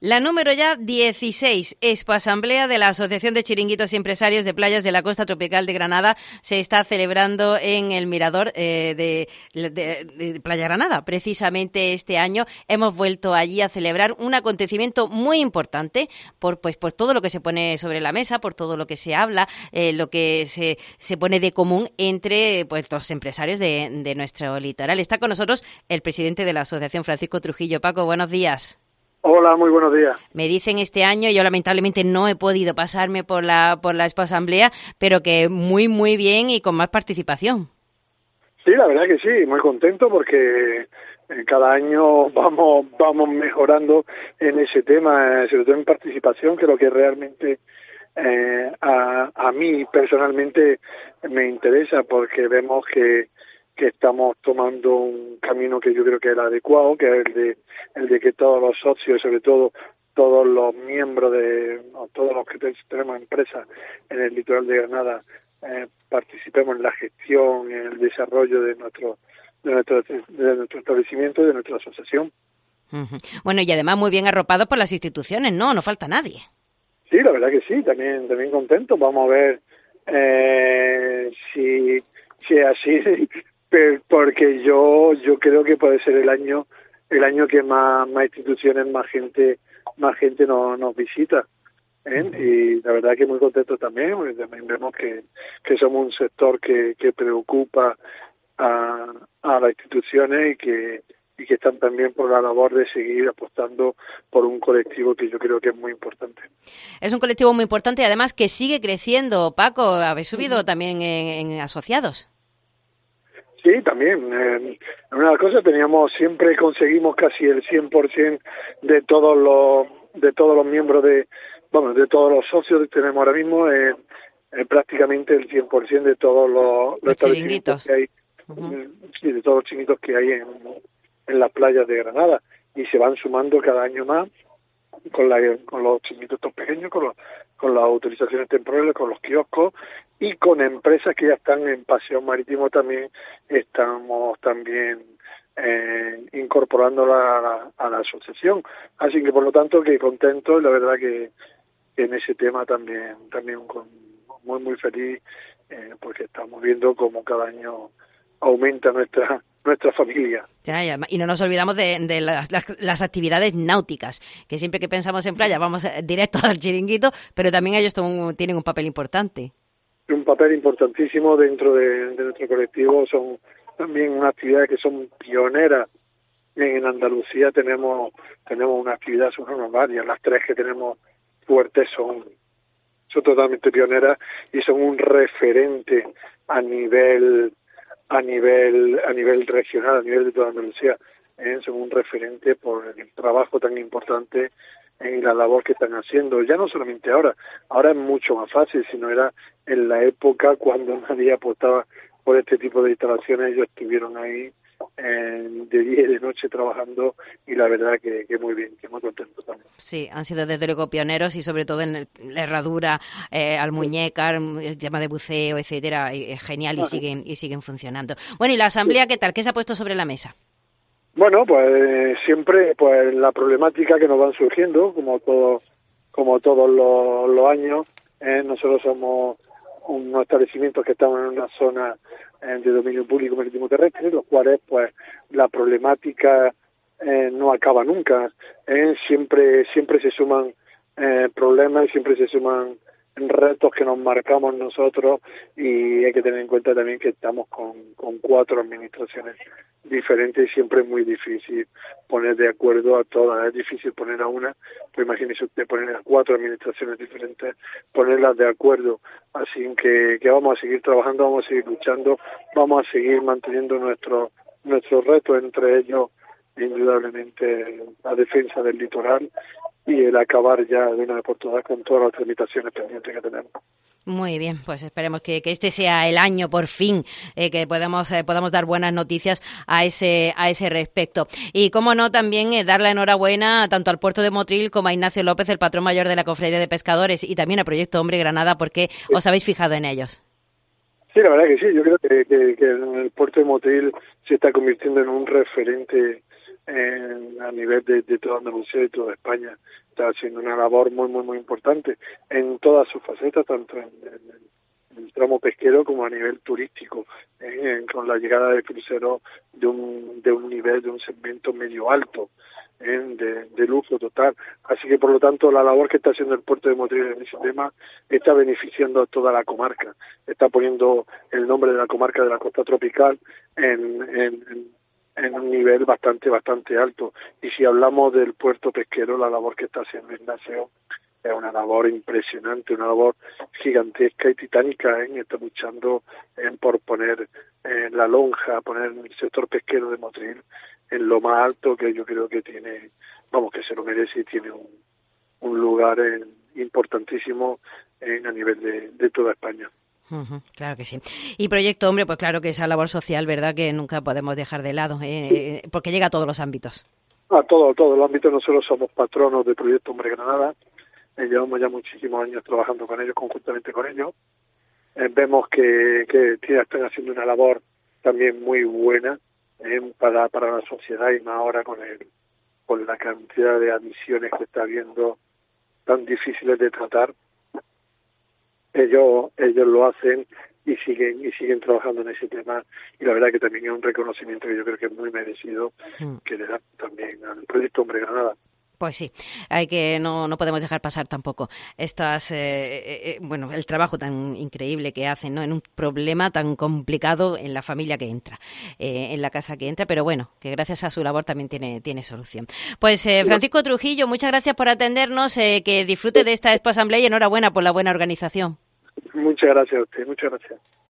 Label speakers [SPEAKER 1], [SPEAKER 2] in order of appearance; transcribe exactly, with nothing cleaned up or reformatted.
[SPEAKER 1] La número ya dieciséis, Expo Asamblea de la Asociación de Chiringuitos y Empresarios de Playas de la Costa Tropical de Granada, se está celebrando en el Mirador eh, de, de, de Playa Granada. Precisamente este año hemos vuelto allí a celebrar un acontecimiento muy importante por, pues, por todo lo que se pone sobre la mesa, por todo lo que se habla, eh, lo que se, se pone de común entre pues, los empresarios de, de nuestro litoral. Está con nosotros el presidente de la Asociación, Francisco Trujillo. Paco, buenos días.
[SPEAKER 2] Hola, muy buenos días.
[SPEAKER 1] Me dicen este año, yo lamentablemente no he podido pasarme por la por la Expo Asamblea, pero que muy, muy bien y con más participación.
[SPEAKER 2] Sí, la verdad que sí, muy contento porque cada año vamos vamos mejorando en ese tema, sobre todo en participación, que es lo que realmente eh, a, a mí personalmente me interesa, porque vemos que que estamos tomando un camino que yo creo que es el adecuado, que es el de el de que todos los socios, sobre todo todos los miembros de, o todos los que tenemos empresas en el litoral de Granada, eh, participemos en la gestión, en el desarrollo de nuestro de nuestro, de nuestro establecimiento y de nuestra asociación.
[SPEAKER 1] Uh-huh. Bueno, y además muy bien arropados por las instituciones, ¿no? No falta nadie.
[SPEAKER 2] Sí, la verdad que sí, también también contento. Vamos a ver eh, si, si es así, porque yo yo creo que puede ser el año el año que más más instituciones, más gente más gente nos nos visita, ¿eh? Y la verdad que muy contento también, porque también vemos que que somos un sector que que preocupa a a las instituciones y que y que están también por la labor de seguir apostando por un colectivo que yo creo que es muy importante.
[SPEAKER 1] Es un colectivo muy importante y además que sigue creciendo. Paco, habéis subido uh-huh. también en, en asociados.
[SPEAKER 2] Sí, también. Eh, una cosa, teníamos siempre conseguimos casi el cien por ciento de todos los de todos los miembros de, vamos, de todos los socios que tenemos ahora mismo, eh, eh, prácticamente el cien por ciento de todos los, los,
[SPEAKER 1] los chiringuitos
[SPEAKER 2] que hay, uh-huh. sí, de todos los chiringuitos que hay en, en las playas de Granada, y se van sumando cada año más con la con los chiringuitos pequeños, con los, con las autorizaciones temporales, con los kioscos y con empresas que ya están en paseo marítimo. También estamos también eh, incorporándola a la, a la asociación, así que por lo tanto que contento, y la verdad que, que en ese tema también también con, muy muy feliz, eh, porque estamos viendo cómo cada año aumenta nuestra nuestra familia.
[SPEAKER 1] Ya, ya. Y no nos olvidamos de, de las, las, las actividades náuticas, que siempre que pensamos en playa vamos directo al chiringuito, pero también ellos un, tienen un papel importante.
[SPEAKER 2] Un papel importantísimo dentro de, de nuestro colectivo. Son también unas actividades que son pioneras. En Andalucía tenemos tenemos una actividad, son varias, las tres que tenemos fuertes son, son totalmente pioneras y son un referente a nivel a nivel a nivel regional, a nivel de toda Andalucía, ¿eh? Son un referente por el trabajo tan importante y la labor que están haciendo. Ya no solamente ahora, ahora es mucho más fácil, sino era en la época cuando nadie apostaba por este tipo de instalaciones. Ellos estuvieron ahí eh, de día y de noche trabajando, y la verdad que, que muy bien, que muy contento también.
[SPEAKER 1] Sí, han sido desde luego pioneros, y sobre todo en la herradura, eh, al muñecar, el tema de buceo, etcétera, eh, genial, y siguen y siguen funcionando. Bueno, ¿y la asamblea qué tal? ¿Qué se ha puesto sobre la mesa?
[SPEAKER 2] Bueno, pues siempre pues la problemática que nos van surgiendo, como todos como todos los, los años. Eh, nosotros somos unos establecimientos que estamos en una zona eh, de dominio público marítimo terrestre, los cuales pues la problemática eh, no acaba nunca. Eh, siempre siempre se suman eh, problemas, siempre se suman retos que nos marcamos nosotros, y hay que tener en cuenta también que estamos con, con cuatro administraciones diferentes y siempre es muy difícil poner de acuerdo a todas. Es difícil poner a una, pues imagínese usted poner a cuatro administraciones diferentes, ponerlas de acuerdo. Así que, que vamos a seguir trabajando, vamos a seguir luchando, vamos a seguir manteniendo nuestros nuestros retos, entre ellos indudablemente la defensa del litoral y el acabar ya de una vez por todas con todas las tramitaciones pendientes que tenemos.
[SPEAKER 1] Muy bien, pues esperemos que, que este sea el año por fin, eh, que podamos eh, podamos dar buenas noticias a ese a ese respecto. Y cómo no, también eh, dar la enhorabuena tanto al Puerto de Motril como a Ignacio López, el patrón mayor de la Cofradía de Pescadores, y también a Proyecto Hombre Granada, porque sí. Os habéis fijado en ellos.
[SPEAKER 2] Sí, la verdad que sí. Yo creo que, que, que el Puerto de Motril se está convirtiendo en un referente en, a nivel de, de toda Andalucía y toda España, está haciendo una labor muy, muy, muy importante en todas sus facetas, tanto en, en, en el tramo pesquero como a nivel turístico, eh, con la llegada de cruceros de un, de un nivel, de un segmento medio alto, eh, de, de lujo total. Así que, por lo tanto, la labor que está haciendo el puerto de Motril en ese tema está beneficiando a toda la comarca, está poniendo el nombre de la comarca de la costa tropical en, en, en en un nivel bastante, bastante alto. Y si hablamos del puerto pesquero, la labor que está haciendo Ignacio es una labor impresionante, una labor gigantesca y titánica, ¿eh? Está luchando en por poner eh, la lonja, poner el sector pesquero de Motril en lo más alto, que yo creo que tiene, vamos, que se lo merece y tiene un, un lugar eh, importantísimo en, a nivel de, de toda España.
[SPEAKER 1] Uh-huh, claro que sí. Y Proyecto Hombre, pues claro que esa labor social, ¿verdad?, que nunca podemos dejar de lado, eh, porque llega a todos los ámbitos.
[SPEAKER 2] A todo, todos los ámbitos. Nosotros somos patronos de Proyecto Hombre Granada, eh, llevamos ya muchísimos años trabajando con ellos, conjuntamente con ellos. Eh, vemos que, que están haciendo una labor también muy buena eh, para, para la sociedad, y más ahora con, el, con la cantidad de adicciones que está habiendo tan difíciles de tratar. Ellos ellos lo hacen y siguen y siguen trabajando en ese tema, y la verdad que también es un reconocimiento que yo creo que es muy merecido, mm. que le dan también al Proyecto Hombre Granada.
[SPEAKER 1] Pues sí, hay que no no podemos dejar pasar tampoco estas eh, eh, bueno, el trabajo tan increíble que hacen, ¿no?, en un problema tan complicado en la familia que entra, eh, en la casa que entra, pero bueno, que gracias a su labor también tiene tiene solución. Pues eh, Francisco Trujillo, muchas gracias por atendernos, eh, que disfrute de esta Expo Asamblea y enhorabuena por la buena organización.
[SPEAKER 2] Muchas gracias a usted, muchas gracias.